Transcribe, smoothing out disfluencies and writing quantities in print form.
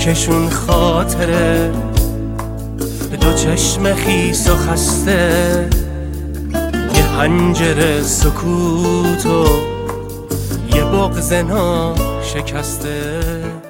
یکشون خاطره دو چشم خیس و خسته، یه پنجره سکوت و یه بغض شکسته.